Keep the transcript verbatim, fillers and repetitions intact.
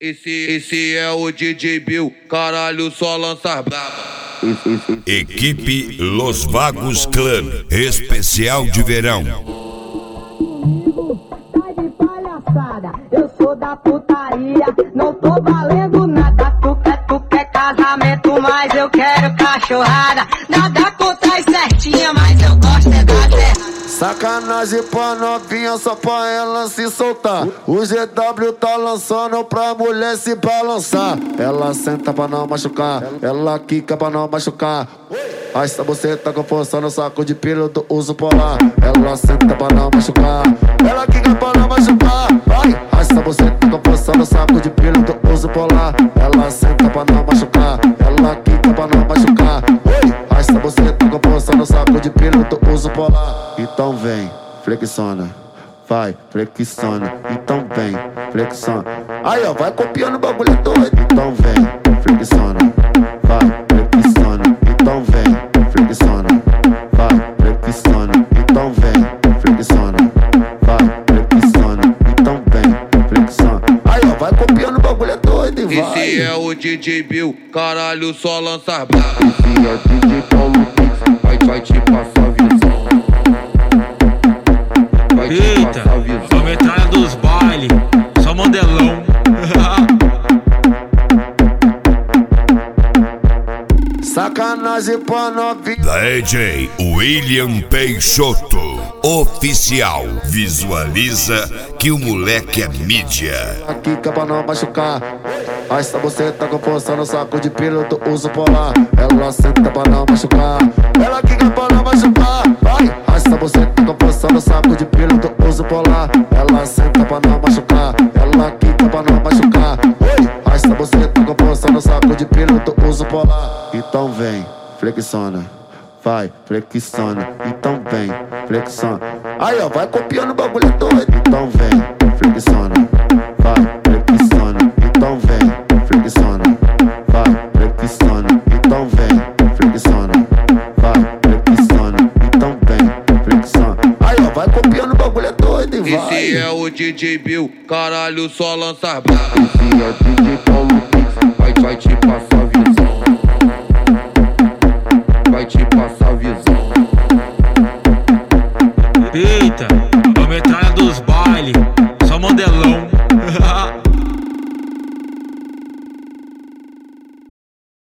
Esse, esse é o D J Bill, caralho, só lança braba. Equipe Los Vagos Clan, especial de verão. Tá de palhaçada, eu sou da putaria, não tô valendo nada. Tu quer, tu quer casamento, mas eu quero cachorrada. Nada contra as certinha, mas eu gosto é da terra. Sacanagem pra novinha, só pra ela se soltar. O G W tá lançando pra mulher se balançar. Ela senta pra não machucar, ela quica pra não machucar. Essa você tá com força no saco de pelo do uso polar. Ela senta pra não machucar, ela quica pra não machucar. Essa você tá com força no saco de pelo do uso polar. Ela senta pra não machucar, ela quica pra não machucar. Essa você tá com força no saco de pelo do uso polar. Então vem, flexiona, vai, flexiona. Então vem, flexiona. Aí ó, vai copiando o bagulho doido. Então vem, flexiona, vai, flexiona. Então vem, flexiona, vai, flexiona. Então vem, flexiona, vai, flexiona. Então vem, flexiona. Aí ó, vai copiando o bagulho doido e vai. Esse é o D J Bill, caralho, só lança braba. Esse é o D J Paulo Pix, vai, vai te passar visão. Eita, a metralha dos baile, só modelão. Sacanagem pra novinha. D J William Peixoto, oficial. Visualiza que o moleque é mídia. Aqui que é pra não machucar. Essa você tá com força no saco de pelo do uso polar. Ela senta pra não machucar, ela quica pra não machucar. Vai, essa você tá com força no saco de pelo do uso polar. Ela senta pra não machucar, ela quica pra não machucar. Essa você tá com força no saco de pelo do uso polar. Então vem, flexiona, vai, flexiona. Então vem, flexiona. Aí ó, vai copiando o bagulho doido. Então vem, flexiona, vai, flexiona. Então vem, flexiona, vai, flexiona. Então vem, flexiona, vai, flexiona. Então vem, flexiona. Aí ó, vai copiando o bagulho doido e vai. Esse é o D J Bill, caralho, só lança braba. Esse é o D J Paulo Pix, vai, vai te passar